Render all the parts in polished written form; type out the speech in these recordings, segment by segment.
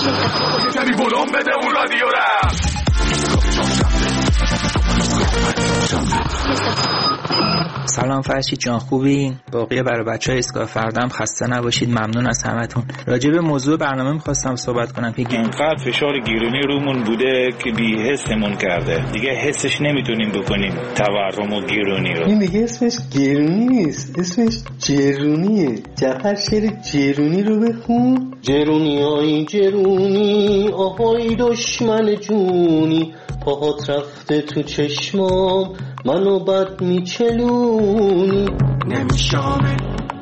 کمی ولوم بده اون رادیو را. سلام فرشید جان، خوبین؟ باقیه برای بچه‌های ایستگاه فردام خسته نباشید. ممنون از همتون. راجع به موضوع برنامه می‌خواستم صحبت کنم که اینقدر فشار گیرونی رومون بوده که بی حسمون کرده، دیگه حسش نمیتونیم بکنیم تورم و گیرونی رو. این دیگه اسمش گیرونی نیست، اسمش جرونیه. جعفر شعر جرونی رو بخون. جرونی آی جرونی آهای دشمن جونی، پاهات رفته تو چشمام منو بد میچلونی. نمیشامه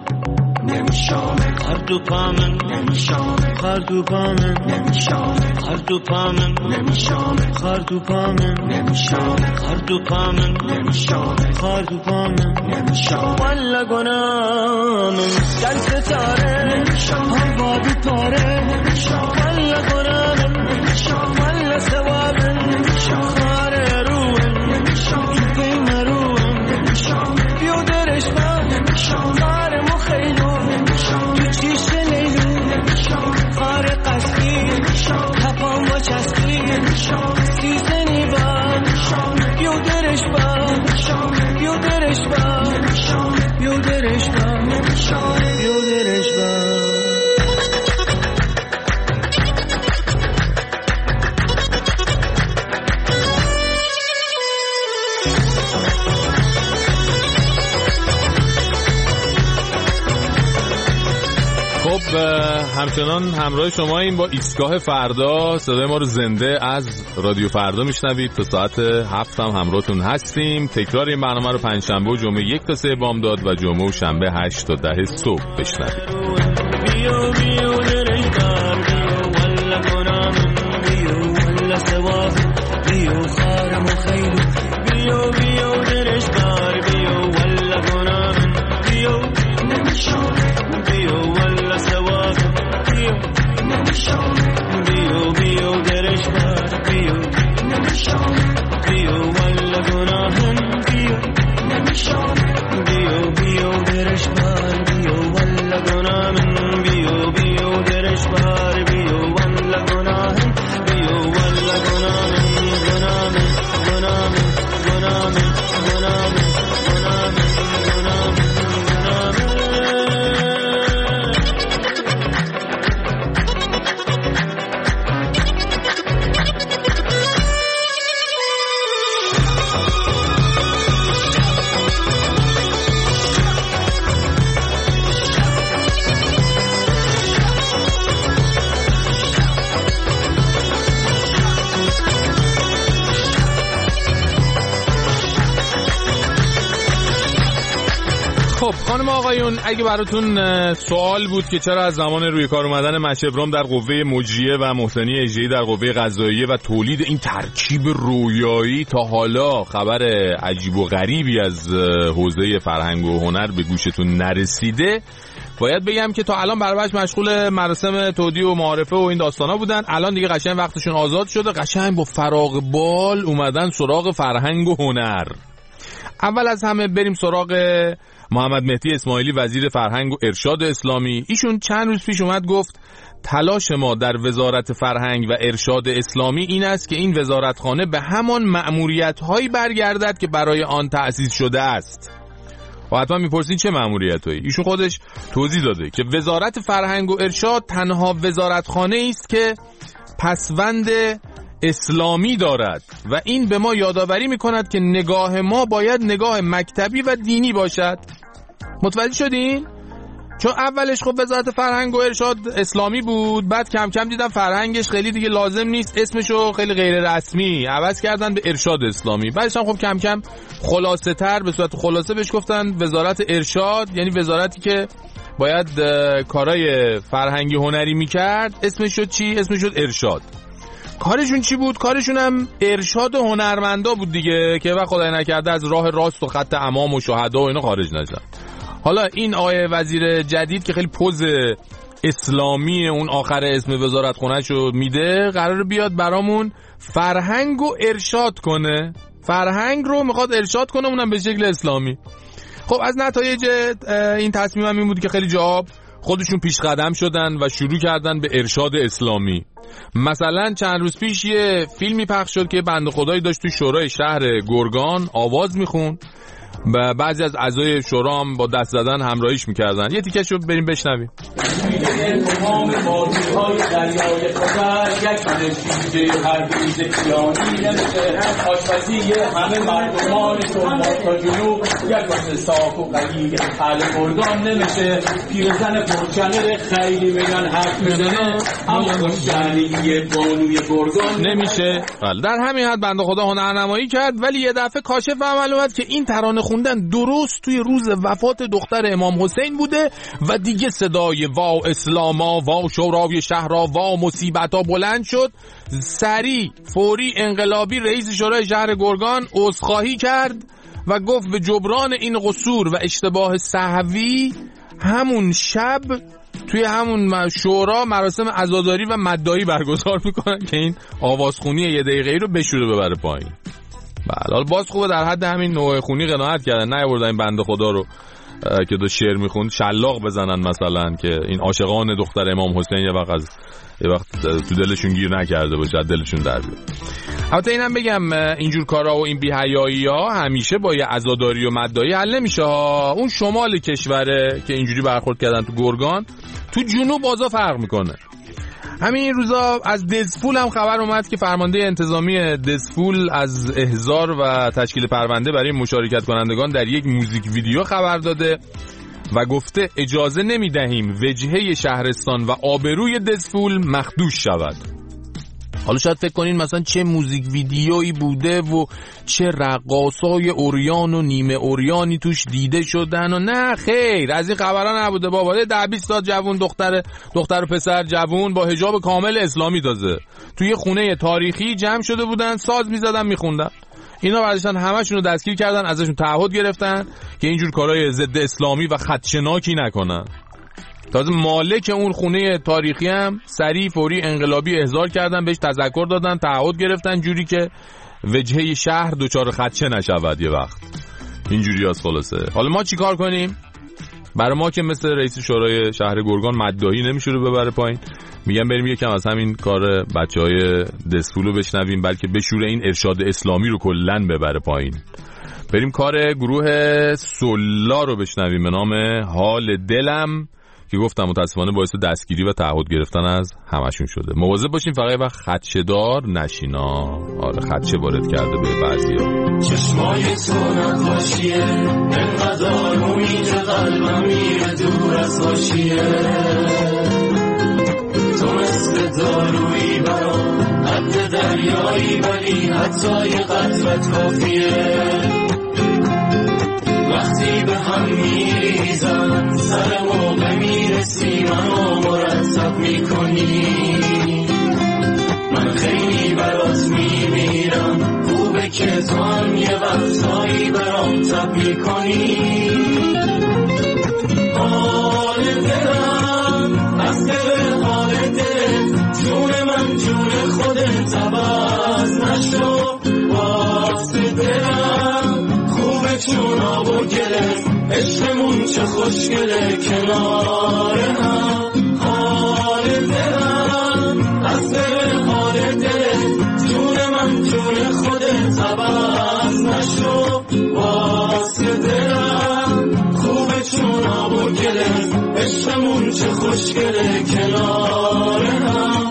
خردو پامن نمیشامه خردو پامن نمیشامه خردو پامن نمیشامه خردو پامن نمیشامه خردو پامن نمیشامه خردو پامن نمیشامه والا گنامن دل ستاره نمیشامه هوا بیپاره نمیشامه والا گنامن نمیشامه والا ثوابن خاره روحن نمیشامه بین روحن نمیشامه بیو درش من نمیشامه خاره مخیلو تو چیش لیلو خاره قصدی تپام با چسبی سیزنی با بیو درش با بیو درش با بیو درش با بیو درش با. خب همچنان همراه شما این با ایستگاه فردا. صدای ما رو زنده از رادیو فردا میشنوید. تا ساعت 7 هم همراهتون هستیم. تکرار این برنامه رو پنجشنبه و جمعه 1 تا 3 بامداد و جمعه و شنبه 8 تا 10 صبح بشنوید. خانم آقایون، اگه براتون سوال بود که چرا از زمان روی کار اومدن مشبرام در قوه مجریه و محسنی اجرایی در قوه قضاییه و تولید این ترکیب رویایی تا حالا خبر عجیب و غریبی از حوزه فرهنگ و هنر به گوشتون نرسیده، باید بگم که تا الان برابرش مشغول مراسم تودیع و معارفه و این داستانا بودن. الان دیگه قشنگ وقتشون آزاد شده، قشنگ با فراغ بال اومدن سراغ فرهنگ و هنر. اول از همه بریم سراغ محمد مهدی اسماعیلی، وزیر فرهنگ و ارشاد اسلامی. ایشون چند روز پیش اومد گفت تلاش ما در وزارت فرهنگ و ارشاد اسلامی این است که این وزارتخانه به همان مأموریت‌هایی برگردد که برای آن تأسیس شده است. و حتما میپرسید چه مأموریت‌هایی؟ ایشون خودش توضیح داده که وزارت فرهنگ و ارشاد تنها وزارتخانه است که پسوند اسلامی دارد و این به ما یادآوری میکند که نگاه ما باید نگاه مکتبی و دینی باشد. متوجه شدین؟ چون اولش خب وزارت فرهنگ و ارشاد اسلامی بود، بعد کم کم دیدن فرهنگش خیلی دیگه لازم نیست، اسمشو خیلی غیر رسمی عوض کردن به ارشاد اسلامی. بعدش هم خب کم کم خلاصه تر به صورت خلاصه بهش گفتن وزارت ارشاد، یعنی وزارتی که باید کارهای فرهنگی هنری میکرد. اسمش شد چی؟ اسمش شد ارشاد. کارشون چی بود؟ کارشون هم ارشاد هنرمندا بود دیگه، که وقت خدای نکرده از راه راست و خط امام و شهدا و اینا خارج نشن. حالا این آقای وزیر جدید که خیلی پوز اسلامی اون آخر اسم وزارتخونه‌شو میده، قراره بیاد برامون فرهنگ و ارشاد کنه. فرهنگ رو میخواد ارشاد کنه، اونم به شکل اسلامی. خب از نتایج این تصمیمم این بود که خیلی جواب خودشون پیش قدم شدن و شروع کردن به ارشاد اسلامی. مثلا چند روز پیش یه فیلمی پخش شد که بنده خدایی داشت توی شورای شهر گرگان آواز میخوند و بعضی از اعضای شورا هم با دست زدن همراهیش میکردن. یه تیکش رو بریم بشنویم. تمام بازی‌های دریای خزر یک نشیده هر بیز کیانی نمیشه آشپزی همه مردمان شما تا جنوب یک واسه صاف و قلیل حل گردان نمیشه پیرزن پرچنر خیلی بگن حرف میزنه اما خوشگلی بانوی گردان نمیشه. در همین حد بنده خدا هنرنمایی کرد ولی یه دفعه کاشف عمل اومد که این ترانه خوندن درست توی روز وفات دختر امام حسین بوده و دیگه صدای وا اسلاما وا شورای شهرها وا مصیبتا بلند شد. سریع فوری انقلابی رئیس شورای شهر گرگان عذرخواهی کرد و گفت به جبران این قصور و اشتباه سهوی همون شب توی همون شورا مراسم عزاداری و مدعی برگزار میکنن که این آوازخونی یه دقیقه‌ای رو بشوره ببره پایین. بله باز خوبه در حد همین نوع خونی قناعت کردن، نه آوردن این بنده خدا رو که دو شعر میخوند شلاق بزنن مثلا که این عاشقان دختر امام حسین یه وقت تو دلشون گیر نکرده باشه دلشون در بیاد. البته اینم بگم اینجور کارا و این بی‌حیایی‌ها همیشه با یه عزاداری و مدعی حل نمیشه ها. اون شمال کشوره که اینجوری برخورد کردن تو گرگان، تو جنوب بازا فرق میکنه. همین روزا از دزفول هم خبر اومد که فرمانده انتظامی دزفول از احضار و تشکیل پرونده برای مشارکت کنندگان در یک موزیک ویدیو خبر داده و گفته اجازه نمیدهیم وجهه شهرستان و آبروی دزفول مخدوش شود. حالا شاید فکر کنین مثلا چه موزیک ویدیویی بوده و چه رقاصای اوریان و نیمه اوریانی توش دیده شدن و نه خیر، از این خبرها نبوده بابا. 10-20 تا جوون دختر و پسر جوون با حجاب کامل اسلامی تازه توی خونه تاریخی جمع شده بودن، ساز می‌زدن می‌خوندن. اینا بعدشان همه‌شون رو دستگیر کردن، ازشون تعهد گرفتن که اینجور کارهای ضد اسلامی و خدشناکی نکنن. تازه مالک اون خونه تاریخی هم سریع فوری انقلابی احضار کردن، بهش تذکر دادن، تعهد گرفتن جوری که وجهه شهر دوچار خدشه نشود یه وقت. اینجوری از خلاصه. حالا ما چی کار کنیم؟ برای ما که مثل رئیس شورای شهر گرگان مدعی نمیشه رو ببره پایین، میگم بریم یکم از همین کار بچهای دزفول رو بشنویم، بلکه بشوره این ارشاد اسلامی رو کلن ببره پایین. بریم کار گروه سلا رو بشنویم به نام حال دلم که گفتم متاسفانه باعث دستگیری و تعهد گرفتن از همشون شده. مواظب باشین فقط وقت خدشه‌دار نشینا. آره خدشه وارد کرده به بعضیا. چشمای تو نقاشیه انقدر آرومی که قلبم میره دور از حاشیه، تو مثل دارویی برام حد دریایی ولی حتی یه قطرت کافیه، وقتی به هم میریزم سر موقع میرسی منو مرتب میکنی، من خیلی برات میمیرم خوبه که تو هم یه وقتایی برام تب میکنی. حال دلم از دل حال دلت جون من جون خودت عوض نشو، واسه دلم چون آب و گله عشقمون چه خوشگله کنار هم. حال دلم از دل حال دلت جون من جون خودت عوض نشو، واسه دلم خوبه چون آب و گله عشقمون چه خوشگله کنار هم.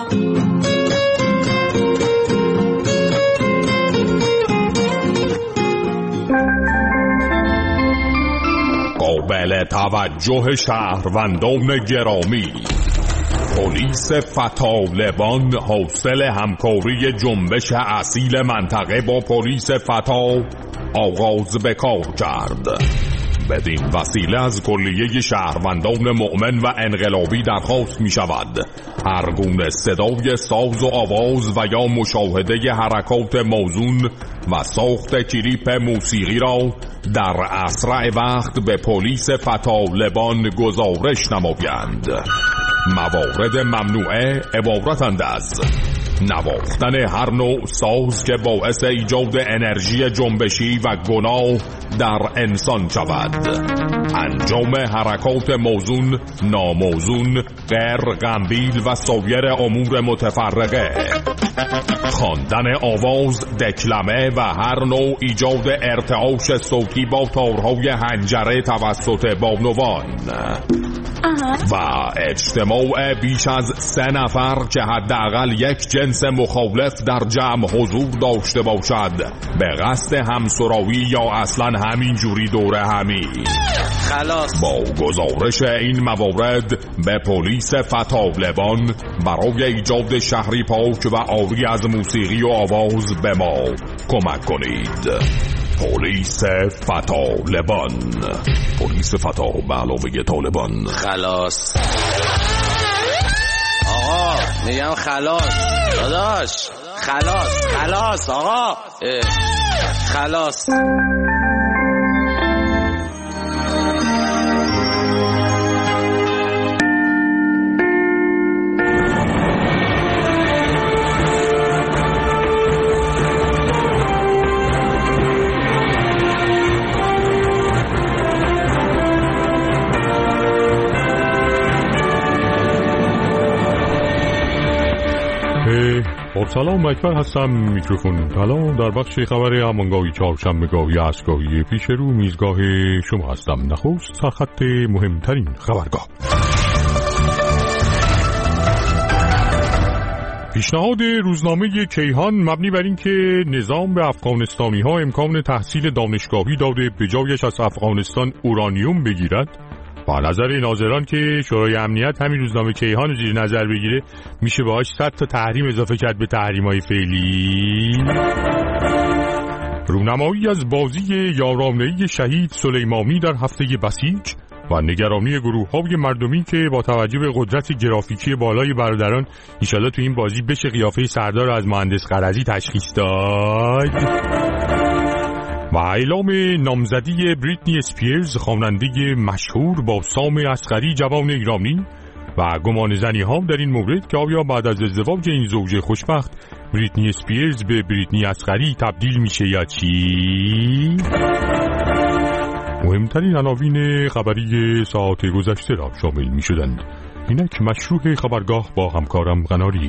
قابل توجه شهروندان گرامی، پلیس فتالبان حاصل همکاری جنبش اصیل منطقه با پلیس فتا آغاز به کار کرد. بدین وسیله از کلیه شهروندان مؤمن و انقلابی درخواست می شود هر گونه صدای ساز و آواز و یا مشاهده حرکات موزون و ساخت کلیپ موسیقی را در اسرع وقت به پلیس فتالبان گزارش نمایند. موارد ممنوعه عبارتند از نواختن هر نوع ساز که باعث ایجاد انرژی جنبشی و گناه در انسان شود، انجام حرکات موزون، ناموزون، غیر غمبیل و سایر امور متفرقه، خواندن آواز، دکلمه و هر نوع ایجاد ارتعاش صوتی با تارهای حنجره توسط بانوان و اجتماع بیش از 3 نفر که حداقل یک جنس مخالف در جمع حضور داشته باشد به قصد همسرایی یا اصلا همین جوری دوره همی. خلاص. با گزارش این موارد به پلیس فتالبان برای ایجاد شهری پاک و عاری از موسیقی و آواز به ما کمک کنید. پلیس فتالبان، پلیس فتا به علاوه طالبان. خلاص آقا، میگم خلاص داداش، خلاص خلاص آقا، خلاص. سلام، اکبر هستم، میکروفون طلا. در بخش خبر همانگاهی چهارشنبه‌گاهی اسگاهی پیش رو میزگاه شما هستم. نخست سرخط مهمترین خبرگاه. پیشنهاد روزنامه کیهان مبنی بر این که نظام به افغانستانی ها امکان تحصیل دانشگاهی داده به جایش از افغانستان اورانیوم بگیرد با نظر ناظران که شورای امنیت همین روزنامه کیهان رو زیر نظر بگیره، میشه باهاش 100 تا تحریم اضافه کرد به تحریم‌های فعلی. رونمایی از بازی یارانه‌ای شهید سلیمانی در هفته بسیج و نگرانی گروه‌های مردمی که با توجه به قدرت گرافیکی بالای برادران انشالله تو این بازی بشه قیافه سردار از مهندس قرضی تشخیص داد. و اعلام نامزدی بریتنی اسپیرز خواننده مشهور با سام اصغری جوان ایرانی و گمان زنی ها در این مورد که آیا بعد از ازدواج این زوج خوشبخت بریتنی اسپیرز به بریتنی اصغری تبدیل میشه یا چی؟ مهمترین عناوین خبری ساعت گذشته را شامل می شدند. اینک مشروع خبرگاه با همکارم قناری.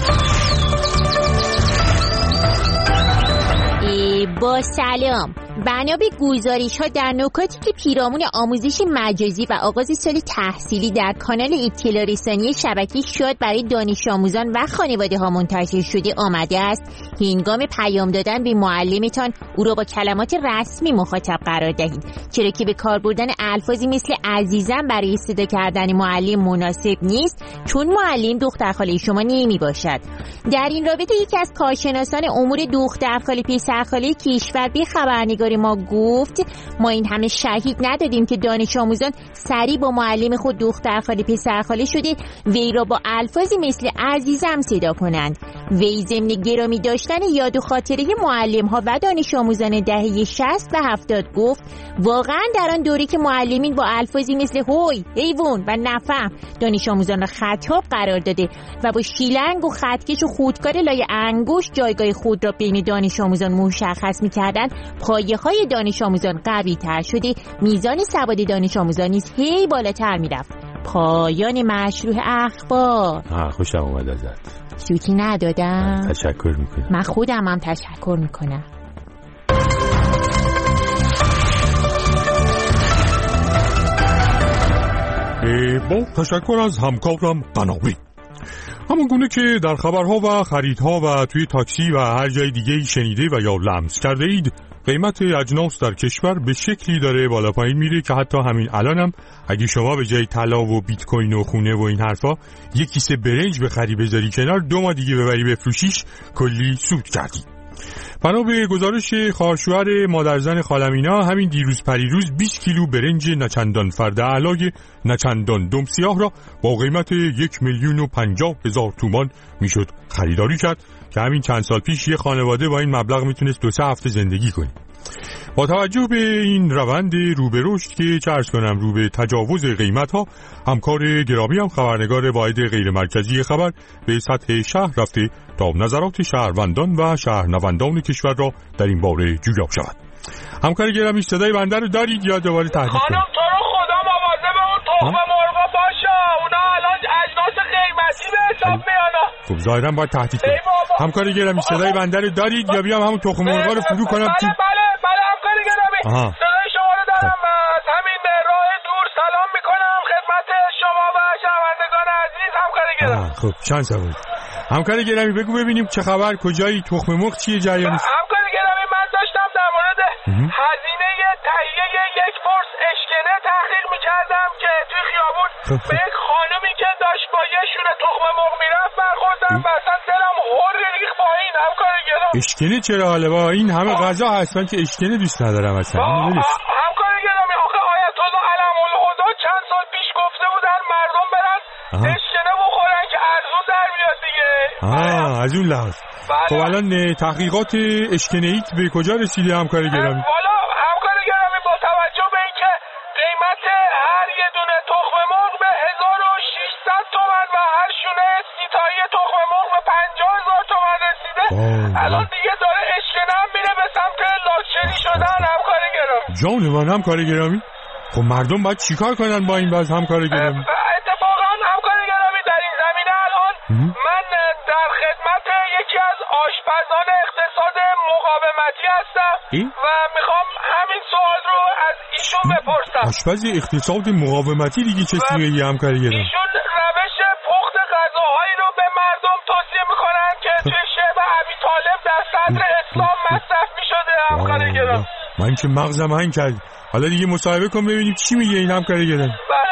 با سلام، بنا به گزارش ها در نکاتی که پیرامون آموزش مجازی و آغاز سال تحصیلی در کانال اطلاع رسانی شبکه شاد برای دانش آموزان و خانواده ها منتشر شده آمده است، هنگام پیام دادن به معلمتان او را با کلمات رسمی مخاطب قرار دهید، چرا که به کار بردن الفاظی مثل عزیزم برای صدا کردن معلم مناسب نیست، چون معلم دختر خاله شما نمی باشد. در این رابطه یکی از کارشناسان امور دختر خاله پسر خاله کشور به خبرنگار ما گفت ما این همه شهید ندادیم که دانش آموزان سریع با معلم خود دختر خاله پسر خاله شده وی را با الفاظی مثل عزیزم صدا کنند. وی ضمن گرامی داشتن یاد و خاطره معلم ها و دانش آموزان دهه 60 و 70 گفت واقعا در آن دوره که معلمین با الفاظی مثل هوی، حیوان و نفهم دانش آموزان را خطاب قرار داده و با شیلنگ و خطکش و خودکار لای انگشت جایگاه خود را بین دانش آموزان مشخص می‌کردند، پایه‌های دانش آموزان قوی‌تر شده، میزان سواد دانش آموزان نیز هی بالاتر می‌رفت. پایان مشروع اخبار. خوشم اومد ازت. سوتی ندادم. تشکر میکنم. من خودم هم تشکر میکنم. با تشکر از همکارم قناری. همون گونه که در خبرها و خریدها و توی تاکسی و هر جای دیگه شنیده و یا لمس کرده اید، قیمت اجناس در کشور به شکلی داره بالا پایین میره که حتی همین الانم اگه شما به جای طلا و بیت کوین و خونه و این حرفا یک کیسه برنج بخری بذاری کنار، 2 ماه دیگه ببری بفروشیش، کلی سود کردی. بنا به گزارش خواهرشوهر مادرزن خالمینا، همین دیروز پریروز 20 کیلو برنج نچندان فرد اعلای نچندان دم سیاه را با قیمت 1,050,000 تومان میشد خریداری کرد که همین چند سال پیش یه خانواده با این مبلغ میتونست 2-3 هفته زندگی کنه. با توجه به این روند رو به رشد که چه عرض کنم رو به تجاوز قیمت ها، همکار گرامی هم خبرنگار واحد غیر مرکزی خبر به سطح شهر رفته تا نظرات شهروندان و شهرنوندان کشور را در این باره جویا شود. همکار گرامی صدای بنده رو دارید یا دوباره تحریف کنید؟ خانم تو رو خب ظاهرا باید تهدید کنم. همکار گرامی صدای بنده رو دارید یا بیام همون تخم مرغا رو فرو کنم تو؟ بله همکار گرامی صدای شما رو دارم و از همین راه دور سلام میکنم خدمت شما و شنوندگان عزیز. همکار گرامی خب چند سوال همکار گرامی بگو ببینیم چه خبر، کجایی، تخم مرغ چیه جریانش؟ همکار گرامی من داشتم در مورد هزینه تهیه یک فرس اشکنه تحقیق میکردم که توی خیابون به یک خانومی که داشت با یه شونه تخم مرغ میرفت برخوردم و اصلا دلم هر ریخ با این. همکار گرامی اشکنه چرا حاله با این همه غذا هستن که اشکنه دوست ندارم اصلا. همکار گرامی آخه آیت الله علم الهدا چند سال پیش گفته بودن مردم برن اشکنه بخورن که ارزون در میاد دیگه. از اون لحاظ خب الان تحقیقات اشکنه ایت به کجا رسیده همکار گرامی؟ والا همکار گرامی با توجه به اینکه قیمت هر یه دونه تخم مرغ به 1600 تومان و هر شونه سیتایی تخم مرغ به 50,000 تومان رسیده الان دیگه داره اشکنه هم میره به سمت لاکچری شدن. همکار گرامی جان من همکار گرامی خب مردم باید چیکار کنن با این وضع همکار گرامی؟ اتفاقا همکار گرامی در این زمینه الان من در خدمت یکی از آشپزان اقتصاد مقاومتی هستم و میخوام همین سوال رو از ایشون بپرسم. آشپز اقتصاد مقاومتی دیگه چه سویه همکار گرامی؟ ایشون روش پخت غذاهایی رو به مردم توصیه میکنن که توی شعب ابی طالب در صدر اسلام مصرف میشده. همکار گرامی من که مغزم هنگ کرد. حالا دیگه مصاحبه کن ببینیم چی میگه این همکار گرامی. بله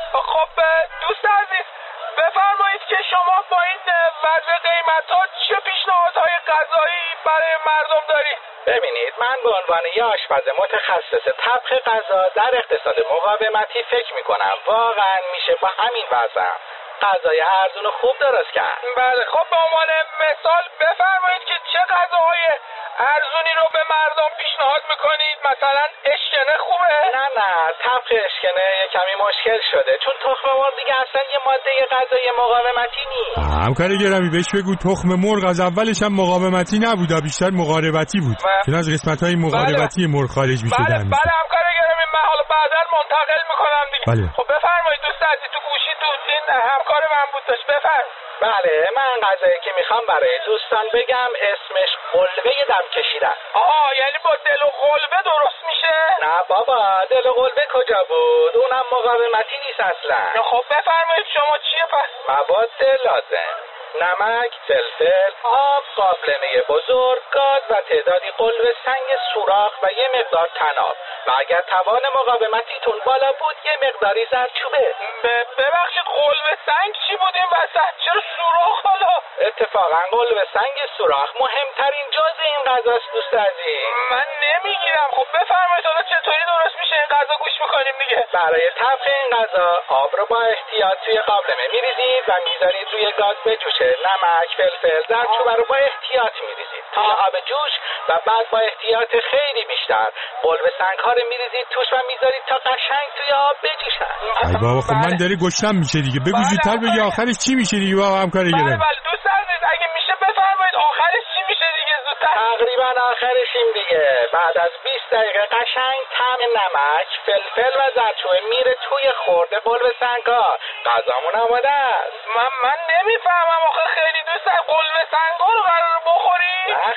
خب دوست عزیز بفرمایید که شما با این وضع قیمت‌ها چه پیشنهادهای غذایی برای مردم دارید؟ ببینید من به عنوان یه آشپز متخصص طبخ غذا در اقتصاد مقاومتی فکر میکنم واقعا میشه با همین وضع غذای ارزون و خوب درست کرد. بله خب به عنوان مثال بفرمایید که چه غذاهای ارزونی رو به مردم پیشنهاد میکنید؟ مثلا اشکنه خوبه؟ نه طبخ اشکنه یه کمی مشکل شده چون تخم مرغ دیگه اصلا یه ماده غذایی مقاومتی نیست. همکار گرامی بهش بگو تخم مرغ از اولش هم مقاومتی نبود، بیشتر مقاربتی بود چون از قسمت‌های مقاربتی مرغ خارج می‌شدن. بله همکار گرامی من حالا بعداً منتقل میکنم دیگه. خب بفرمایید دوست عزیز تو گوشی این همکار من بود داشت بفرمایید. بله من غذایی که میخوام برای دوستان بگم اسمش قلبه دم کشیدن. یعنی با دل و قلبه درست میشه؟ نه بابا دل و قلبه کجا بود، اونم مقاومتی نیست اصلا. خب بفرمایید شما چیه پس؟ مواد لازم: نمک، فلفل، آب، قابلمه بزرگ، گاز و تعدادی قلب سنگ سوراخ و یه مقدار طناب و اگر توان مقاومتیتون بالا بود یه مقداری زردچوبه. ببخشید قلب سنگ چی بود این وسط؟ چرا سوراخ حالا؟ اتفاقا قلب سنگ سوراخ مهمترین جزء این غذاست دوست عزیز. من نمیگیرم. خب بفرمایید حالا چطوری درست میشه این غذا گوش میکنیم دیگه. برای طبخ این غذا آب رو با احتیاط توی قابلمه میریزید و میذارید روی گاز بجوشه. نمک، فلفل، زردچوبه رو با احتیاط میریزید توی آب جوش و بعد با احتیاط خیلی بیشتر قلب سنگ ها رو میریزید توش و میذارید تا قشنگ توی آب بجوشن. ای بابا خب من داره گشنم میشه دیگه. بگو زودتر بگی آخرش چی میشه دیگه بابا همکار گرامی. بله دوست عزیز اگه میشه بفرمایید آخرش چی میشه دیگه زودتر. تقریبا آخرش این دیگه بعد از 20 دقیقه قشنگ طعم نمک، فلفل و زردچوبه میره توی خورده قلب سنگا. غذامون آماده است. من نمیفهمم آخه خیلی دوست دارم قلب سنگا رو قرار بخوری؟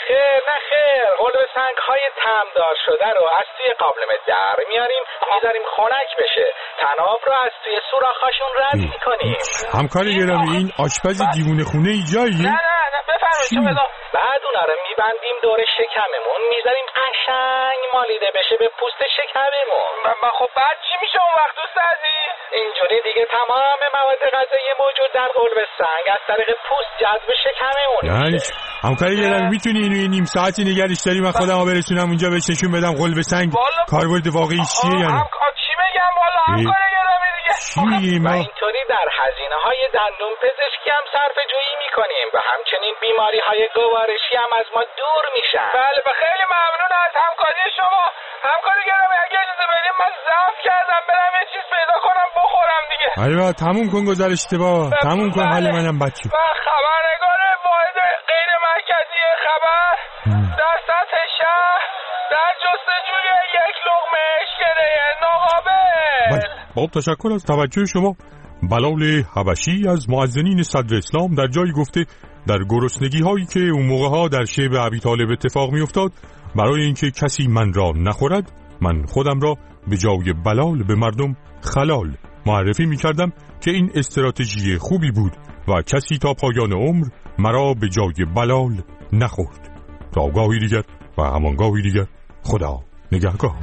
نه خیر قلب سنگ های طعمدار شده رو از توی قابلمه در میاریم میذاریم خنک بشه. طناب رو از توی سوراخاشون رد میکنیم. همکار گرامی این آشپز دیوونه خونه ای جاییه؟ نه بفرمایید. بعد اونا رو میبندیم دور شکممون میذاریم قشنگ مالیده بشه به پوست شکممون. خب بعد چی میشه اون وقت دوست عزیز؟ اینجوری دیگه تمام مواد غذایی موجود در قلب سنگ از طریق پوست جذب شکممون. یعنی همکار گرامی میتونی اینو یه نیم ساعتی نگرش داری من خودم برسونم اونجا بهش نشون بدم قلب سنگ کاربرد واقعی چیه یعنی؟ چی بگم والا همکار گرامی دیگه. چی و اینطوری در هزینه های دندون پزشکی هم صرف جویی میکنیم و همچنین بیماری های گوارشی هم از ما دور میشن. بله خیلی ممنون از همکاری شما. همکار گرامی اگه اجازه بدید من ضعف کردم برم یه چیز پیدا کنم بخورم دیگه. آره تموم کن گزارشت با تموم کن حال منم بچه. من خبرنگار واحد غیر مرکزی خبر در سطح شهر در جستجوی یک لقمه اشکنه ناقابل. با تشکر از توجه شما. بلال حبشی از مؤذنین صدر اسلام در جایی گفته در گرسنگی هایی که اون موقع ها در شعب ابی طالب اتفاق می افتاد، برای اینکه کسی من را نخورد، من خودم را به جای بلال به مردم خلال معرفی می کردم که این استراتژی خوبی بود و کسی تا پایان عمر مرا به جای بلال نخورد. تا گاهی دیگر و همان گاهی دیگر، خدا نگهدار.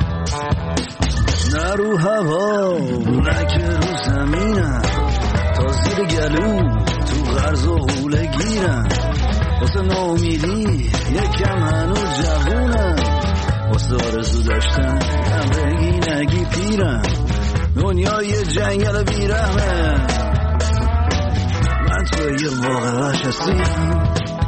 نه رو هوا نه که رو زمینم، تا زیر گلو تو غرز و غوله گیرم، واسه ناامیدی یکم هنوز جوونم، واسه آرزو داشتن بگی نگی پیرم، دنیای جنگل بیرحمه، من توی یه واقع وحش هستیم،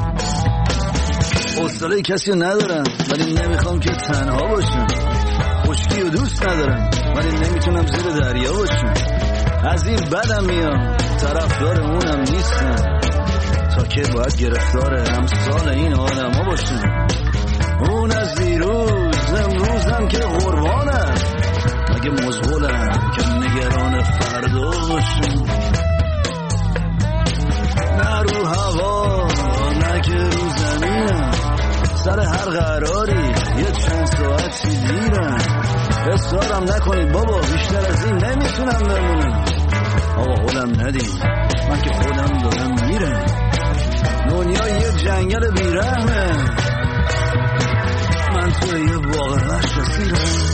حوصله کسی رو ندارم ولی نمیخوام که تنها باشم، خشکی و دوست ندارم ولی نمیتونم زیر دریا باشم، از این بدم میام طرفدار اونم نیستم، تا که باید گرفتار امثال این آدم ها باشم، اون از دیروز امروزم که قربانم، مگه مزغولم که نگران فردا باشم، نه رو هوا نه که رو زمینم، سر هر قراری یه چند ساعتی دیرم، اصرارم نکنید بابا بیشتر از این نمیتونم بمونم، آقا خودم ندیم من که خودم دارم میرم، دنیا یه جنگل بیرحمه، من توی یه واقع وحش اسیرم.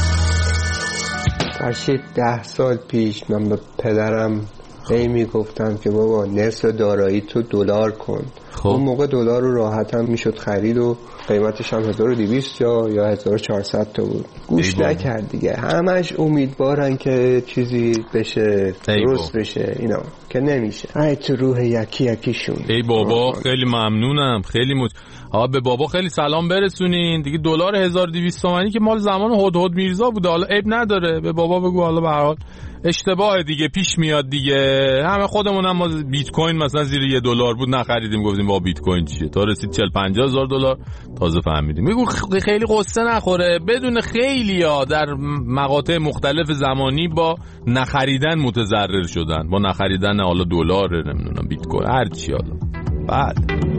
فرشید 10 سال پیش من به پدرم میگفتم که بابا نصف دارایی تو دلار کن. اون موقع دلار رو راحت هم میشد خرید و قیمتش هم 1200 یا 1400 تا بود. گوش نکرد دیگه، همش امیدوارن که چیزی بشه درست بشه، اینا که نمیشه. ای تو روح یکی یکیشون. ای بابا خیلی ممنونم، خیلی به بابا خیلی سلام برسونین دیگه. دلار 1200 تومانی که مال زمان هدهد میرزا بوده، حالا عیب نداره به بابا بگو، حالا به هر حال اشتباه دیگه پیش میاد دیگه. همه خودمون هم ما بیت کوین مثلا زیر $1 بود نخریدیم، گفتیم با بیت کوین چیه، تا رسید 40-50 هزار دلار تازه فهمیدیم. میگو خیلی قصه نخوره، بدون خیلیا در مقاطع مختلف زمانی با نخریدن متضرر شدن، با نخریدن حالا دلار نمیدونم بیت کوین هر چی. حالا بعد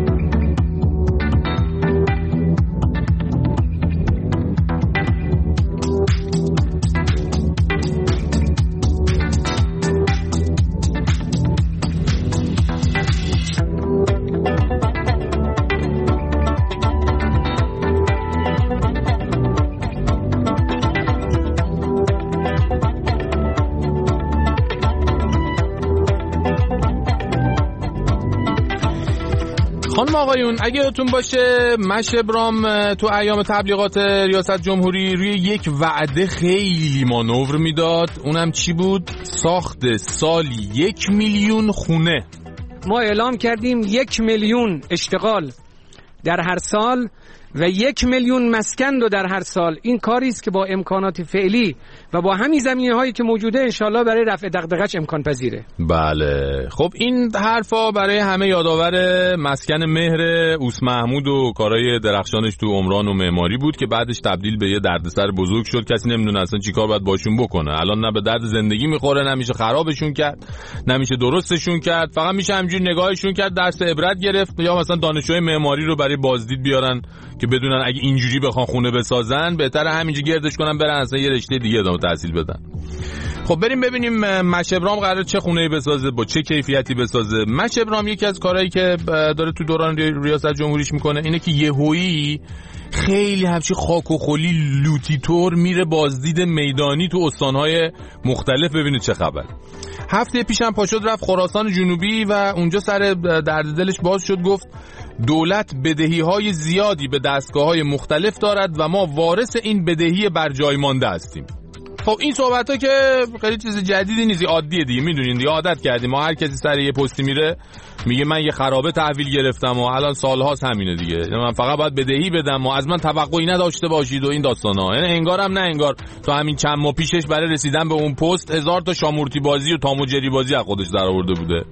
خانم آقایون، اگه یادتون باشه مش ابرام تو ایام تبلیغات ریاست جمهوری روی یک وعده خیلی مانور میداد. اونم چی بود؟ ساخت سالی 1 میلیون خونه. ما اعلام کردیم 1 میلیون اشتغال در هر سال و 1 میلیون مسکن رو در هر سال. این کاری است که با امکانات فعلی و با همین زمینه‌هایی که موجوده انشالله برای رفع دغدغه‌اش امکان پذیره. بله خب این حرفا برای همه یادآور مسکن مهر اوس محمود و کارهای درخشانش تو عمران و معماری بود که بعدش تبدیل به یه دردسر بزرگ شد. کسی نمیدونه اصلا چیکار باید باشون بکنه. الان نه به درد زندگی میخوره، نمیشه خرابشون کرد، نمیشه درستشون کرد، فقط میشه همینجوری نگاهشون کرد، درس عبرت گرفت، یا مثلا دانشجوی معماری رو برای بازدید بیارن که بدونن اگه اینجوری بخوان خونه بسازن بهتره همینجوری گردش کنن برن اصلا یه رشته دیگه ادامه تحصیل بدن. خب بریم ببینیم مش ابرام قراره چه خونه‌ای بسازه، با چه کیفیتی بسازه. مش ابرام یکی از کارهایی که داره تو دوران ریاست جمهوریش میکنه اینه که یهویی خیلی همچی خاک و خلی لوتی طور میره بازدید میدانی تو استانهای مختلف ببینه چه خبر. هفته پیشم پاشد رفت خراسان جنوبی و اونجا سر درد دلش باز شد، گفت دولت بدهی‌های زیادی به دستگاه‌های مختلف دارد و ما وارث این بدهی بر جای مانده هستیم. خب این صحبت‌ها که خیلی چیز جدیدی نیست، عادیه دیگه، میدونین دیگه، عادت کردیم. ما هر کسی سر یه پستی میره میگه من یه خرابه تحویل گرفتم و الان سال‌هاست همینه دیگه، من فقط باید بدهی بدم و از من توقعی نداشته باشید و این داستانا. انگارم نه انگار تو همین چند ماه پیشش برای رسیدن به اون پست 1000 تا شامورتی بازی و تام و جری بازی از خودش درآورده بوده.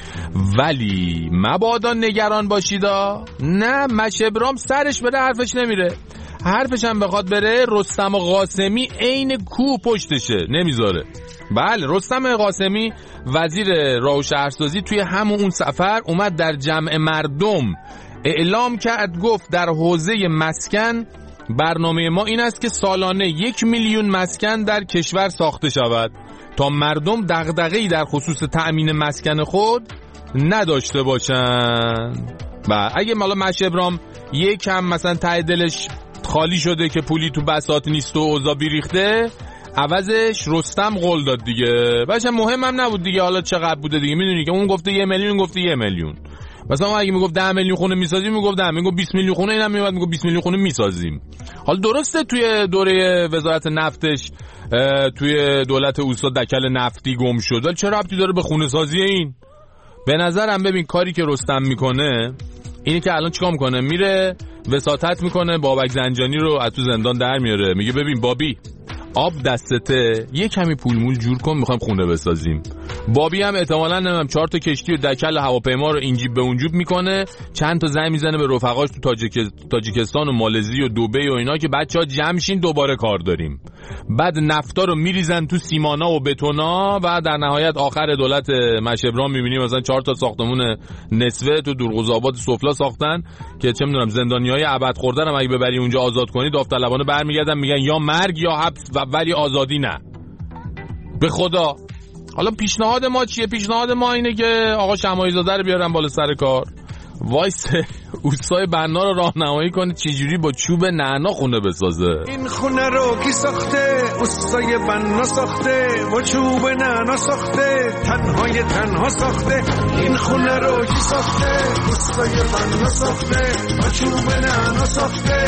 ولی مبادا نگران باشیدا، نه مش ابرام سرش بره حرفش نمیره، حرفش هم بخواد بره رستم قاسمی عین کو پشتشه نمیذاره. بله رستم قاسمی وزیر راه و شهرسازی توی همون اون سفر اومد در جمع مردم اعلام کرد، گفت در حوزه مسکن برنامه ما این است که سالانه 1 میلیون مسکن در کشور ساخته شود تا مردم دغدغه‌ای در خصوص تأمین مسکن خود نداشته باشن. و اگه مالا مشهبرام یکم مثلا ته دلش خالی شده که پولی تو بساط نیست و اوضاع بیریخته، عوضش رستم قول داد دیگه. بچه مهم هم نبود دیگه حالا چقدر بوده دیگه، میدونی که اون گفته 1 میلیون، گفته 1 میلیون. مثلا اگه میگفت 10 میلیون خونه میسازیم میگفت 10 میلیون، 20 میلیون خونه، اینم میومد میگفت 20 میلیون خونه میسازیم. حالا درسته توی دوره وزارت نفتش توی دولت اوستا دکل نفتی گم شد، ولی چه ربطی داره به خونه سازی این؟ به نظرم ببین کاری که رستم میکنه اینی که الان چیکار میکنه، میره وساطت میکنه، بابک زنجانی رو از تو زندان در میاره، میگه ببین بابی آب دستته، یه کمی پول مول جور کن، میخوایم خونه بسازیم. بابی هم احتمالاً نمیدونم 4 تا کشتی و دکل هواپیما رو اینجیب به اونجوب میکنه، چند تا زنگ میزنه به رفقاش تو تاجیکستان و مالزی و دبی و اینا که بچه‌ها جمع شین دوباره کار داریم. بعد نفتا رو میریزن تو سیمانا و بتونا و در نهایت آخر دولت مشهبرام میبینیم مثلا 4 تا ساختمون نصفه تو درغوزآباد سفلا ساختن که چه میدونم زندانیای ابد خوردن هم اگه ببری اونجا آزاد کنی داوطلبانه برمیگردن میگن یا مرگ یا حبس و ولی آزادی نه. به خدا. حالا پیشنهاد ما چیه؟ پیشنهاد ما اینه که آقا شماعی زاده رو بیارن بالا سر کار، وایس اوستای بنا رو راهنمایی کنه چجوری با چوب نعنا خونه بسازه. این خونه رو کی ساخته؟ اوستای بنا ساخته، با چوب نعنا ساخته، تنها ساخته. این خونه رو کی ساخته؟ اوستای بنا ساخته، با چوب نعنا ساخته،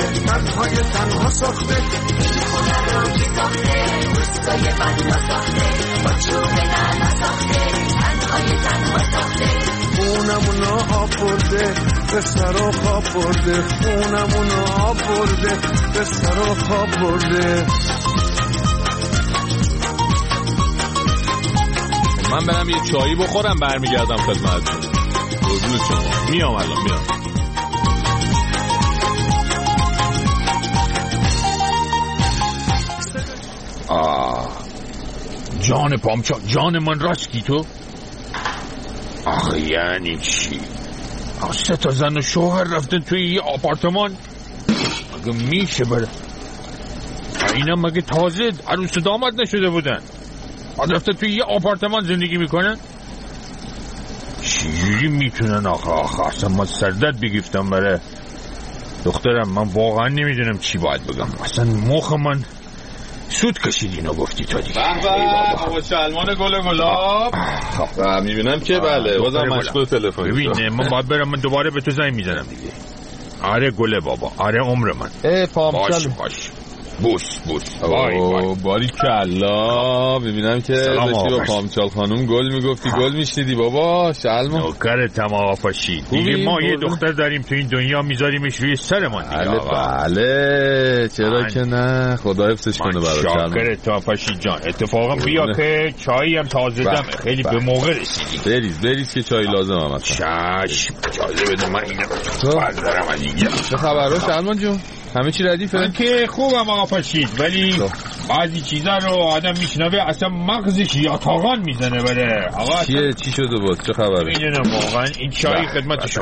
تنها ساخته. این خونه رو کی ساخته؟ اوستای بنا ساخته، با چوب نعنا ساخته، تنها ساخته. خونمونو آب برده به سر و خواب برده، خونمونو آب برده به سر و خواب برده. من برم یه چایی بخورم برمیگردم خدمتتون. قربون شما. میام الان میام. جان پامچا، جان من راستی تو؟ آخه یعنی چی؟ 3 تا زن و شوهر رفتن توی یه آپارتمان؟ مگه میشه بره؟ اینا مگه تازه عروس و داماد نشده بودن؟ رفتن توی یه آپارتمان زندگی میکنن؟ چجوری میتونن آخه اصلا ما سردت بگیفتم بره دخترم. من واقعا نمیدونم چی باید بگم، اصلا مخ من سود کشید اینو گفتی تو دیگه. آقا شلمان گلاب میبینم که بله بازم مشغول تلفن. ببین من باید برم، من دوباره به تو زنگ میزنم دیگه. آره گله بابا، آره عمر من. باش بوس باری کلا. ببینم که داشتی با پامچال خانوم گل میگفتی، گل میشنیدی بابا شلمان. نوکرتم آقا فاشی دیگه. ما یه دختر داریم تو این دنیا میذاریمش روی سرمان دیگه. بله چرا که نه، خدا حفظش کنه برای شلمان. شاکرتم فاشی جان. اتفاقا بیا که چایی هم تازه دم، خیلی به موقع رسیدی. بریز که چای لازم هم چشم. اجازه بده من اینو بردارم از اینجا. چه خبره شلمان جون؟ همه چی ردیفه؟ من که خوبم آقا فاشید، ولی بعضی چیزا رو آدم میشنوه اصلا مغزش یاتاقان میزنه بره. آقا چی شده بود؟ چه خبره؟ میدونم واقعا. این چای خدمت شما.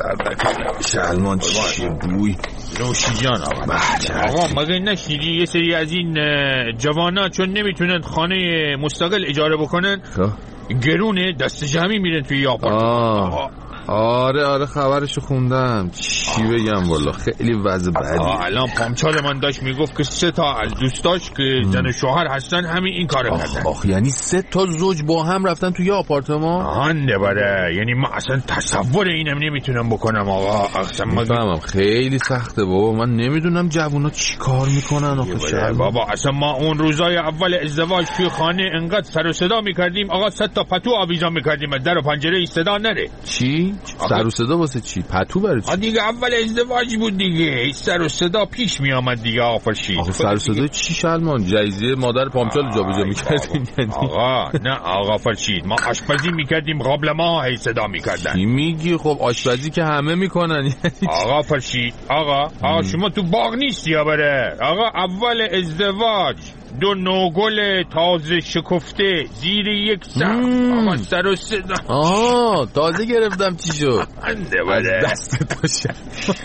شلمان چی بوی؟ نوشیجان آقا مگه نشنیدی یه سری از این جوانا چون نمیتونن خانه مستقل اجاره بکنن گرونه دست جمعی میرن توی آپارتمان. آره خبرشو خوندم. چی بگم والا خیلی وضع بدی. الان پامچال من داشت میگفت که 3 تا از دوستاش که زن شوهر هستن همین این کارو کردن. یعنی 3 تا زوج با هم رفتن توی آپارتمان؟ نبره. یعنی من اصلا تصور اینم نمیتونم بکنم آقا. اصلا میفهمم خیلی سخته بابا. من نمیدونم جوونا چی کار میکنن آخه. بابا اصلا ما اون روزای اول ازدواج توی خانه انقدر سر و صدا میکردیم آقا، 100 تا پتو آویزان میکردیم از در و پنجره صدا نره. چی؟ سر و صدا واسه چی؟ پتو برای چی؟ دیگه اول ازدواج بود دیگه، سر و صدا پیش می آمد دیگه آفرشید. آقا سر و صدا چی شلمان؟ جایزه مادر پامچال جابجا می‌کردیم یعنی؟ آقا نه آقا فرشید، ما آشپزی می‌کردیم قبل ما هی صدا می‌کردن. چی میگی؟ خب آشپزی که همه میکنن. آقا فرشید آقا شما تو باغ نیستی یا بره؟ آقا اول ازدواج 2 نوگل تازه شکفته زیر یک سقف. آقا سر و صدا. تازه گرفتم چی شد؟ دست کشم.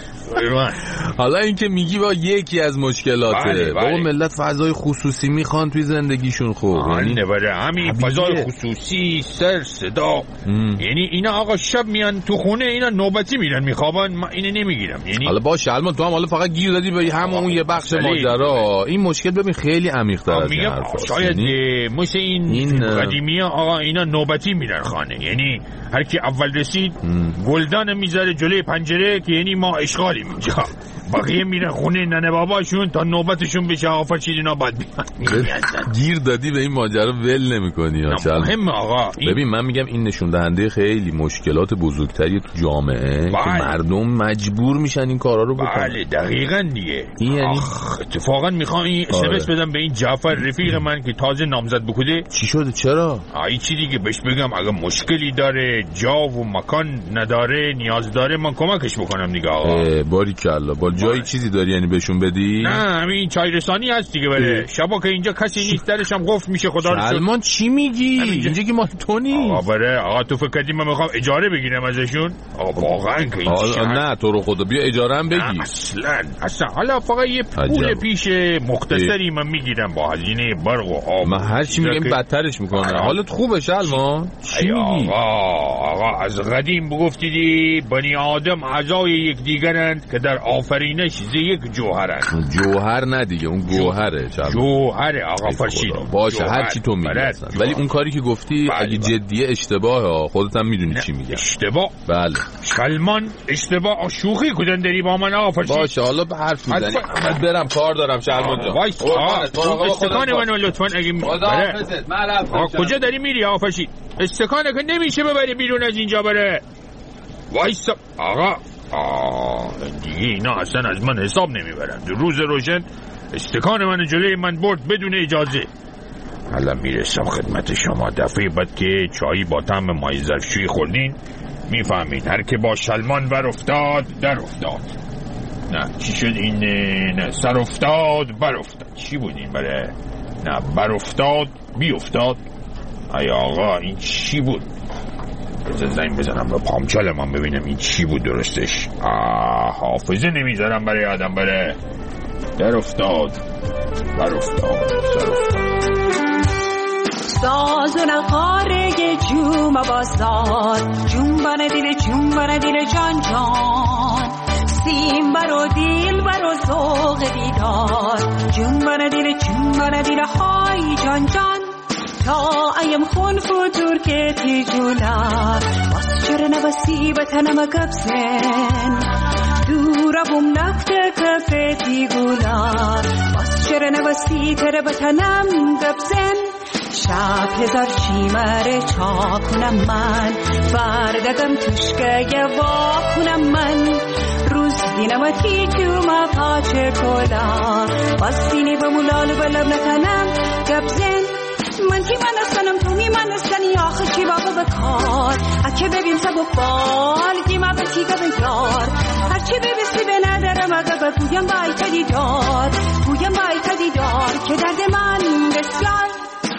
حالا این که میگی با یکی از مشکلاته. بابا ملت فضای خصوصی میخوان توی زندگیشون. خب همین فضای خصوصی، سر صدا. یعنی اینا آقا شب میان تو خونه، اینا نوبتی میرن میخوابن، من اینو نمیگیرم. یعنی حالا باشه الان تو هم حالا فقط گیر دادی به همون یه بخش ماجرا. این مشکل ببین خیلی عمیق‌تر از این حرفاست. شاید مثل این قدیمی‌ها آقا اینا نوبتی میرن خانه. یعنی هر کی اول رسید گلدان میذاره جلوی پنجره که یعنی ما اشغالیم اینجا. بقیه میرن خونه ننه باباشون تا نوبتشون بشه. آفرین اینا بعد گیر دادی به این ماجرا ول نمی‌کنی. مهم آقا ببین من میگم این نشون دهنده خیلی مشکلات بزرگتری تو جامعه که مردم مجبور میشن این کارا رو بکنن. بله دقیقاً دیگه. یعنی اتفاقا میخوام این SMS بدم به این جعفر رفیق من که تازه نامزد بکنه. چی شده؟ چرا؟ چی دیگه بهش بگم اگه مشکلی داره، جا و مکان نداره، نیاز داره، من کمکش بکنم دیگه آقا. باریکلا. با جایی چیزی داری یعنی بهشون بدی؟ نه همین چای رسانی هست دیگه. بله شبا که اینجا کسی نیست درش هم قفل میشه. خدا رو سلمان چی میگی؟ اینجا که ما تو نیست. آقا بره آقا تو فکر کردی من میخوام اجاره بگیرم ازشون؟ آقا واقعا که این نه تو رو خدا بیا اجاره هم بگی. اصلا حالا فقط یه پول پیش مختصری من میگیرم با هزینه برق و آب. من هر چی میگم بدترش میکنه. حالت خوبه سلمان؟ چی میگی؟ آقا از قدیم بگفتیدی بنی آدم اعضای یکدیگرند که در آفرینش یک جوهرند. جوهر نه دیگه اون گوهره. جوهره آقا فرشید. باشه هر چی تو میگی. ولی اون کاری که گفتی اگه جدیه اشتباهه. خودت هم میدونی چی میگم. اشتباه؟ بله. سلمان اشتباه شوخی کردن داری با من آقا فرشید. باشه حالا به حرف میزنی. من برم کار دارم سلمان جان. وایس استکان منو لطفاً اگه کجا داری میری آقا فرشید؟ استکانه که نمیشه ببری بیرون از اینجا. بره وایس آقا. دیگه اینا اصلا از من حساب نمیبرن. روز روشن استکان من جلوی من برد بدون اجازه. حالا میرسم خدمت شما. دفعه بعد که چایی با طعم مای ظرفشویی خوردین میفهمین هر که با سلمان ور افتاد در افتاد. نه چی شد این؟ نه سر افتاد بر افتاد. چی بود این؟ بره نه بر افتاد بی افتاد. ای آقا این چی بود؟ زنگ بزنم به پامچال من ببینم این چی بود درستش. حافظه نمیذارم برای آدم. بره در افتاد بر افتاد سر افتاد. ساز و نقاره جوم بازار جنبان دیل جان جان سیم برو دیل برو ذوق دیدار جنبان دیل های جان جان تا ایم خون فتور که تیجولا باز چرا نبسی بتنم گبزن دورم نفت کفه تیگولا باز چرا نبسی تر بتنم گبزن شب هزار چیمره چا کنم من فردگم تشکه وا کنم من روز دینمتی تو ما پاچه کلا باز دینی به مولال بلب نکنم گبزن من که من استنم تو می من استنی آخه چی بابا بکار اکه ببین سب و بال گیما به تیگه بیار هرچی ببیستی به ندارم اگه بگویم بایتا دیدار گویم بایتا دیدار که درد من بسیار.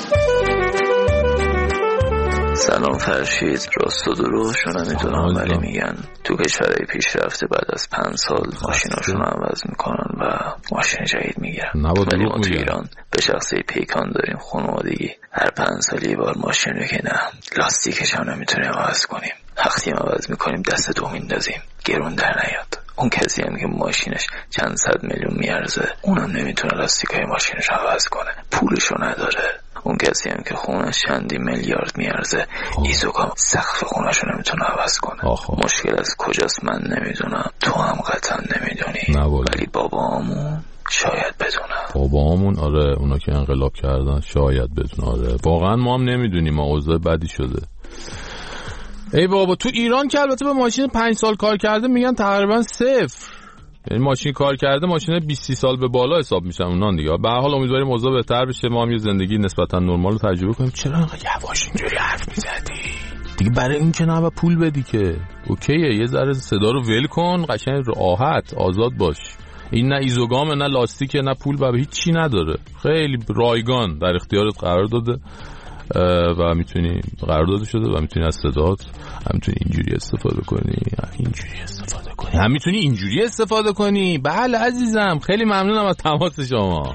سلام فرشید. راست و دروغشون نمیدونم ولی میگن تو کشورهای پیشرفته بعد از 5 سال ماشیناشون عوض میکنن و ماشین جدید میگیرن. ولی ما تو ایران به شخصه پیکان داریم خانوادگی هر 5 سال یه بار ماشین رو که نه لاستیکش هم نمیتونیم عوض کنیم. وقتی هم عوض میکنیم دست دو میندازیم گرون در نیاد. اون کسی هم که ماشینش چند صد میلیون میارزه اونم نمیتونه لاستیکای ماشینش عوض کنه، پولشو نداره. اون کسی هم که خونش چندی میلیارد میارزه ایزوکا سقف خونشو نمیتونه عوض کنه. مشکل از کجاست من نمیدونم، تو هم قطعا نمیدونی ولی بابامون شاید بدونم. بابامون آره اونا که انقلاب کردن شاید بدونه. آره واقعا ما هم نمیدونیم، ما اوضاع بدی شده. ای بابا تو ایران که البته به ماشین 5 سال کار کرده میگن تقریبا صفر، یعنی ماشین کار کرده ماشین 20 سال به بالا حساب میشن اونان دیگه. به هر حال امیدواریم اوضاع بهتر بشه، ما هم یه زندگی نسبتا نرمال رو تجربه کنیم. چرا انقدر یواش اینجوری حرف میزدی دیگه؟ برای این که نه پول بدی که اوکیه، یه ذره صدا رو ول کن، قشنگ راحت آزاد باش. این نه ایزوگامه نه لاستیکه نه پول و هیچ چی نداره، خیلی رایگان در اختیارت قرار داده و میتونی قرار داده شده و میتونی از صدات هم میتونی اینجوری استفاده کنی، هم میتونی اینجوری استفاده کنی. بله عزیزم، خیلی ممنونم از تماس شما.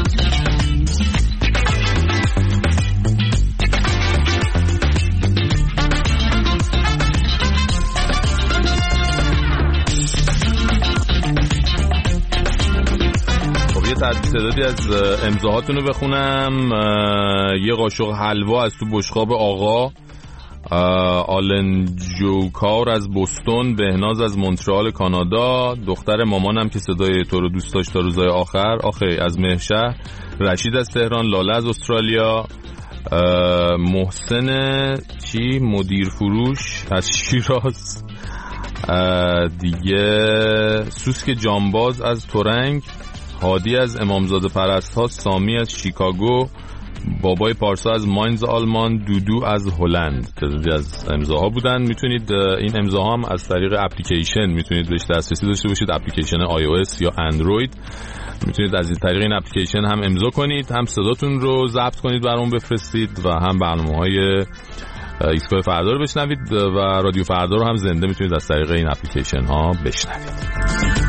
تعدادی از امضاهاتونو بخونم. یه قاشق حلوا از تو بشقاب آقا، آلنجوکار از بوستون، بهناز از مونترال کانادا، دختر مامانم که صدای تو رو دوست داشت تا روزای آخر، آخه از مهشهر، رشید از تهران، لاله از استرالیا، محسن مدیر فروش از شیراز، دیگه سوسک جانباز از تورنگ، هادی از امامزاده پرست‌ها، سامی از شیکاگو، بابای پارسا از ماینز آلمان، دودو از هلند. تعدادی از امضاها بودن. میتونید این امضاها هم از طریق اپلیکیشن میتونید بهش دسترسی داشته باشید، اپلیکیشن iOS یا اندروید. میتونید از این طریق این اپلیکیشن هم امضا کنید، هم صداتون رو ضبط کنید برام بفرستید و هم برنامه‌های ایستگاه فردا رو بشنوید و رادیو فردا رو هم زنده میتونید از طریق این اپلیکیشن ها بشنوید.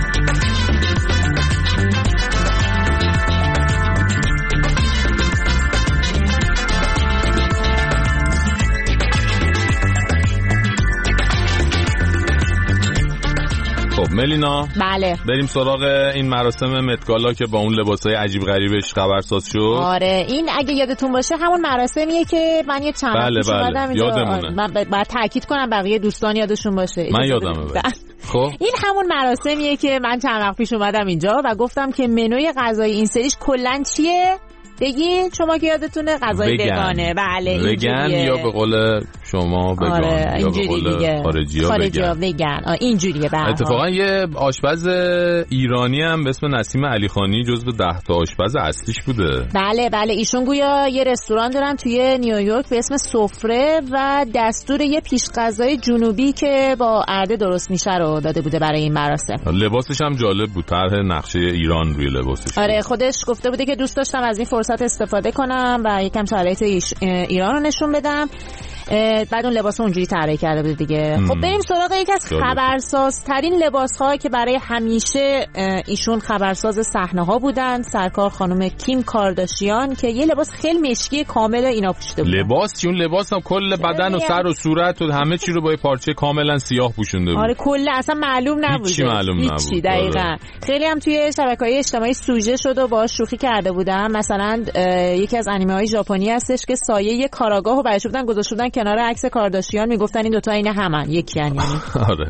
خب ملینا، بله بریم سراغ این مراسم متگالا که با اون لباسای عجیب غریبش خبرساز شد. آره این اگه یادتون باشه همون مراسمیه که من یه چند وقت پیش اومدم اینجا. یادمونه. من باید تاکید کنم بقیه دوستان یادشون باشه. من یادمه. خب این همون مراسمیه که من چند وقت پیش اومدم اینجا و گفتم که منوی غذای این سریش کلا چیه؟ بگین شما که یادتونه، غذای وگانه. بله وگن یا به قول شما وگان. آره یا به قول خارجی‌ها وگن. اینجوریه. به اتفاقا یه آشپز ایرانی هم به اسم نسیم علیخانی جزو 10 تا آشپز اصلیش بوده. بله ایشون گویا یه رستوران دارن توی نیویورک به اسم سفره و دستور یه پیش غذای جنوبی که با ارده درست میشه رو داده بوده برای این مراسم. لباسش هم جالب بود، طرح نقشه ایران روی لباسش. آره خودش گفته بوده که دوست داشتم از این فرصت استفاده کنم و یکم شرایط ایران رو نشون بدم. بعد اون لباس اونجوری طراحی کرده بود دیگه. خب بریم سراغ یکی از خبرسازترین لباس‌ها که برای همیشه ایشون خبرساز صحنه‌ها بودن، سرکار خانم کیم کارداشیان که یه لباس خیلی مشکی کامل اینا پوشیده بود. لباس چون لباس هم کل بدن و سر و صورت و همه چی رو با پارچه کاملا سیاه پوشونده بود. آره کلا اصلا معلوم نبود. هیچی معلوم نبود. دقیقاً. خیلی هم توی شبکه‌های اجتماعی سوژه شد و باهاش شوخی کرده بودن. مثلا یکی از انیمه‌های ژاپنی هستش که سایه یه کاراگاهو برش بودن گذاشتن کنار عکس کارداشیان، میگفتن این دوتا این همن، یکی یعنی. آره.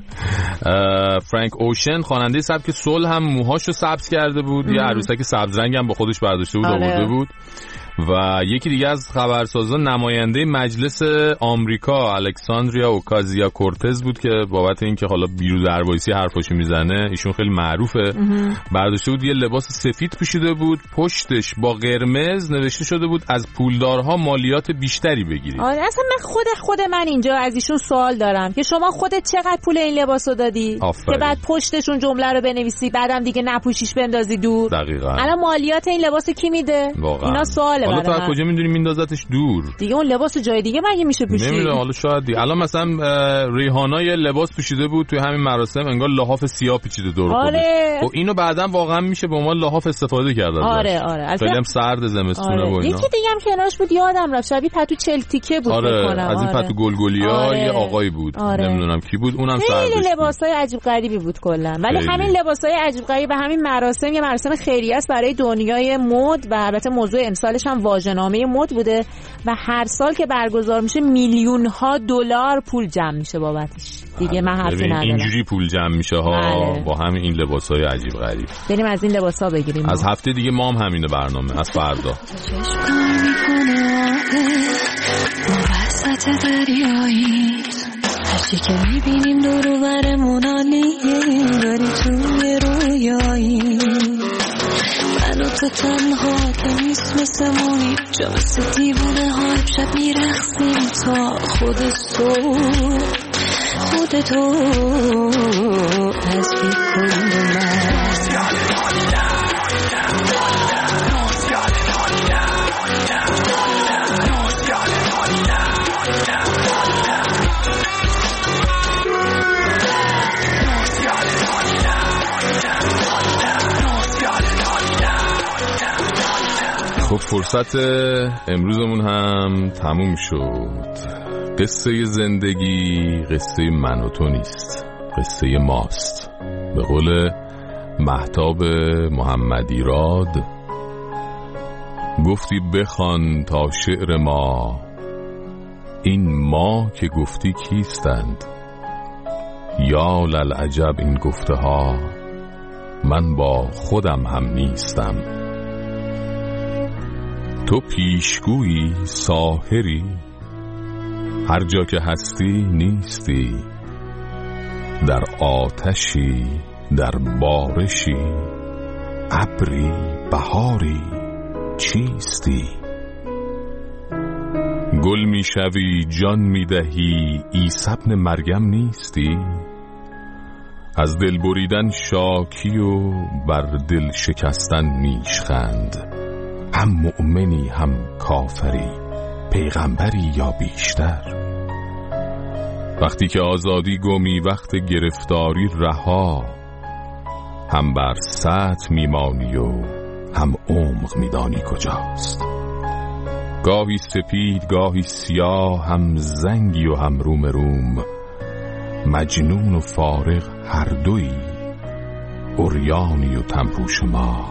فرانک اوشن خواننده سبک سول هم موهاشو سبز کرده بود، یه عروسک سبز رنگ هم با خودش برداشته بود آورده بود. و یکی دیگه از خبرسازان نماینده مجلس آمریکا الکساندریا اوکازیا کورتز بود که بابت اینکه حالا بیرو دروایسی حرفاشو میزنه، ایشون خیلی معروفه، برداشته بود یه لباس سفید پوشیده بود، پشتش با قرمز نوشته شده بود از پولدارها مالیات بیشتری بگیرید. آره اصلا من خود من اینجا از ایشون سوال دارم که شما خودت چقدر پول این لباسو دادی که بعد پشتشون جمله رو بنویسی بعدم دیگه نپوشیش بندازی دور؟ دقیقاً. الان مالیات این لباسو کی میده؟ اینا سواله. حالا تو از کجا میدونی میندازتش دور؟ دیگه اون لباسو جای دیگه مگه میشه پوشید؟ نمیدونم، حالا شاید دیگه. الان مثلا ریحانا یه لباس پوشیده بود توی همین مراسم، انگار لحاف سیاه پیچیده دور خودش. آره. و اینو بعداً واقعا میشه به عنوان لحاف استفاده کرد. آره. خیلی هم سرد زمستونه و اینا. یکی دیگه هم کنارش بود یادم رفت، شبیه پتو چلتیکه بود. آره از این پتو گلگلیا یه آقایی بود. نمیدونم کی بود، اونم سرد. خیلی لباسای عجیب غریبی بود کلا. ولی همین لباسای عجیب غریب همین مراسم یه مراسم خیریه است برای دنیای مد و البته موضوع امسالش هم واژه‌نامه مد بوده و هر سال که برگزار میشه میلیون ها دلار پول جمع میشه بابتش. دیگه من حرفی ندارم. اینجوری پول جمع میشه ها با همین این لباسای عجیب غریب. بریم از این لباسا بگیریم. از هفته دیگه ما هم همینه برنامه از فردا. وسط دریایی هرچی که میبینیم دور و برمون عالیه، داری توی رویایی منو تو تنها که نیست مثمونی، جا مثل دیوونه ها شب میرخصیم تا خودتو از بی کن من خب فرصت امروزمون هم تموم شد. قصه زندگی قصه من و تو نیست، قصه ماست. به قول مهتاب محمدیراد گفتی بخوان تا شعر ما، این ما که گفتی کیستند؟ یا للعجب این گفته ها من با خودم هم نیستم. تو پیشگویی ساحری، هر جا که هستی نیستی، در آتشی، در بارشی، ابری، بهاری، چیستی؟ گل میشوی جان میدهی، عیسی ابن مریم نیستی؟ از دل بریدن شاکی و بر دل شکستن نیشخند، هم مؤمنی هم کافری، پیغمبری یا بیشتر؟ وقتی که آزادی گمی وقت گرفتاری رها، هم بر سطح میمانی و هم عمق میدانی کجاست. گاهی سپید گاهی سیاه، هم زنگی و هم روم روم، مجنون و فارغ هر دوی، عریانی و تنپوش ما.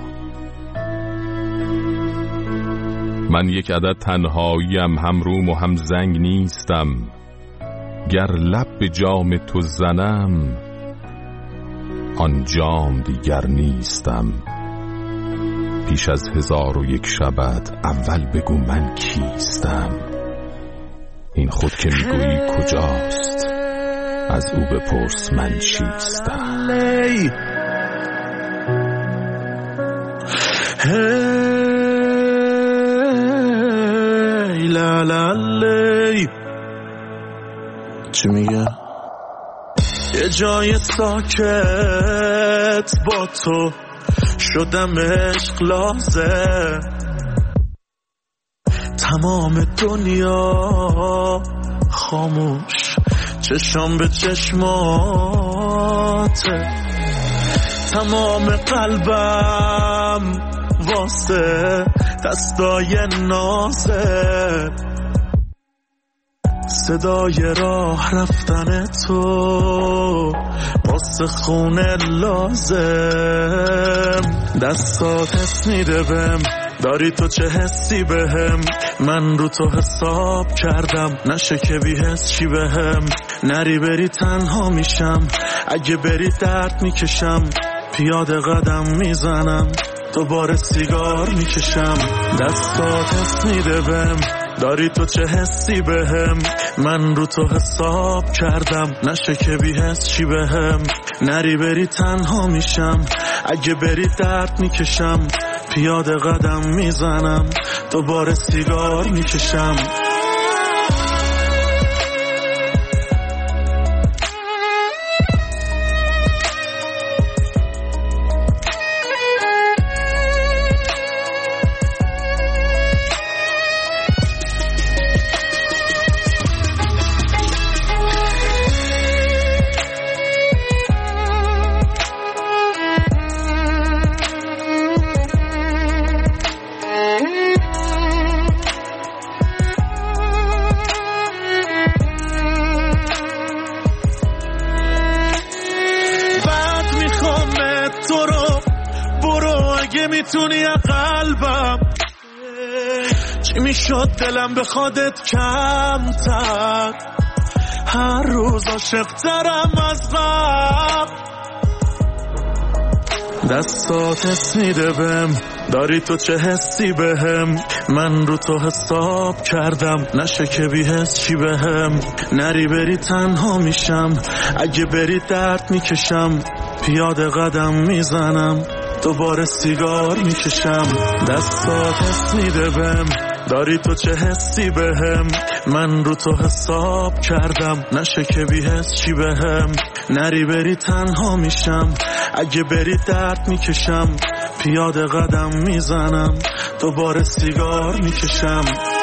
من یک عدد تنهاییم، هم روم و هم زنگ نیستم. گر لب به جام تو زنم، آن جام دیگر نیستم. پیش از 1001 شبت اول بگو من کیستم. این خود که میگویی کجاست؟ از او بپرس من چیستم. لا لا لی. چی میگه؟ یه جای ساکت با تو شدم عشق لازم، تمام دنیا خاموش، چشم به چشماته، تمام قلبم واسه دستای نازه، صدای راه رفتن تو واسه خونه لازم. دستات حس میده بهم، داری تو چه حسی بهم؟ من رو تو حساب کردم، نشه که بی حس چی بهم؟ نری بری تنها میشم، اگه بری درد میکشم، پیاده قدم میزنم، دوباره سیگار میکشم. دستات حس میده بهم، داری تو چه حسی بهم؟ من رو تو حساب کردم، نشه که بی حس چی بهم؟ نری بری تنها میشم، اگه بری درد میکشم، پیاده قدم میزنم، دوباره سیگار میکشم. میتونی قلبم چی میشد دلم به خودت کمتر، هر روز عاشق ترم از قبل. دستات حس میده بهم، داری تو چه حسی بهم؟ من رو تو حساب کردم، نشه که بی حس چی بهم؟ نری بری تنها میشم، اگه بری درد میکشم، پیاده قدم میزنم، دوباره سیگار میکشم. دستات حس میده بهم، داری تو چه حسی بهم؟ من رو تو حساب کردم، نشه که بی حس چی بهم؟ نری بری تنها میشم، اگه بری درد میکشم، پیاده قدم میزنم، دوباره سیگار میکشم.